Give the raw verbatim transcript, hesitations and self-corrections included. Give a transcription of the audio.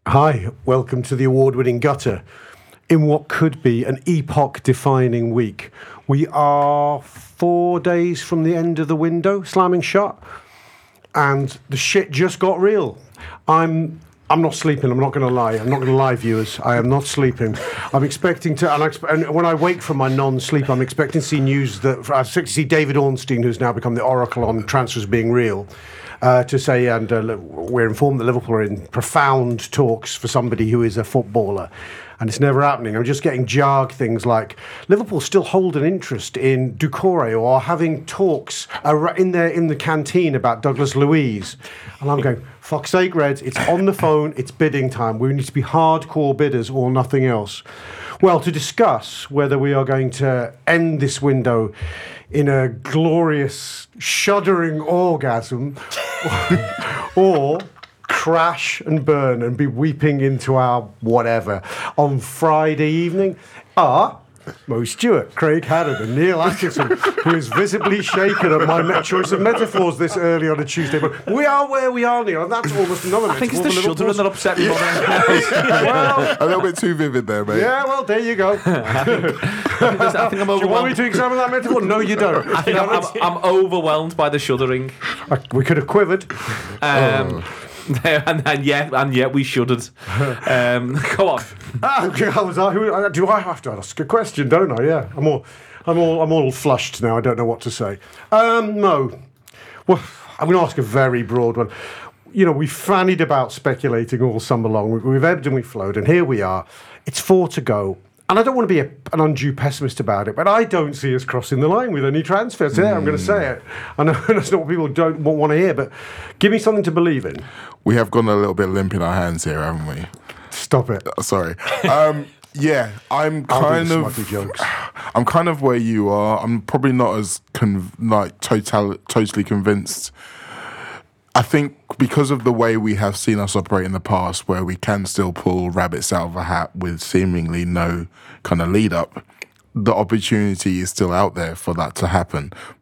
Hi, welcome to the award-winning Gutter. In what could be an epoch-defining week, we are four days from the end of the window slamming shut, and the shit just got real. I'm I'm not sleeping. I'm not going to lie. I'm not going to lie, viewers. I am not sleeping. I'm expecting to, and, I, and when I wake from my non-sleep, I'm expecting to see news that I expect to see David Ornstein, who's now become the oracle on transfers being real. Uh, to say, and uh, we're informed that Liverpool are in profound talks for somebody who is a footballer, and it's never happening. I'm just getting jarg things like Liverpool still hold an interest in Doucouré or having talks in there in the canteen about Douglas Luiz, and I'm going, fuck's sake, Reds, it's on the phone, it's bidding time. We need to be hardcore bidders or nothing else. Well, to discuss whether we are going to end this window in a glorious, shuddering orgasm, or crash and burn and be weeping into our whatever on Friday evening, are Mo Stewart, Craig Haddon, and Neil Atkinson, who is visibly shaken at my met choice of metaphors this early on a Tuesday. But we are where we are, Neil, and that's almost another metaphor. I think it's the shuddering that upset me more than well, a little bit too vivid there, mate. Yeah, well, there you go. I think, I think I'm Do you want me overwhelmed. to examine that metaphor? No, you don't. I think I'm, I'm, I'm overwhelmed by the shuddering. We could have quivered. Um, and, and yet, and yet we shuddered. Um, go on. Ah, okay, I was, uh, who, uh, do I have to ask a question, don't I? Yeah, I'm all, I'm all, I'm all flushed now. I don't know what to say. Um, Mo, well, I'm going to ask a very broad one. You know, we fannied about speculating all summer long. We've, we've ebbed and we flowed, and here we are. It's four to go. And I don't want to be a, an undue pessimist about it, but I don't see us crossing the line with any transfers. Yeah, mm. I'm going to say it. I know that's not what people don't want to hear, but give me something to believe in. We have gone a little bit limp in our hands here, haven't we? Stop it. Uh, sorry. Um, yeah, I'm kind of. Jokes. I'm kind of where you are. I'm probably not as con- like total, totally convinced. I think because of the way we have seen us operate in the past, where we can still pull rabbits out of a hat with seemingly no kind of lead up, the opportunity is still out there for that to happen.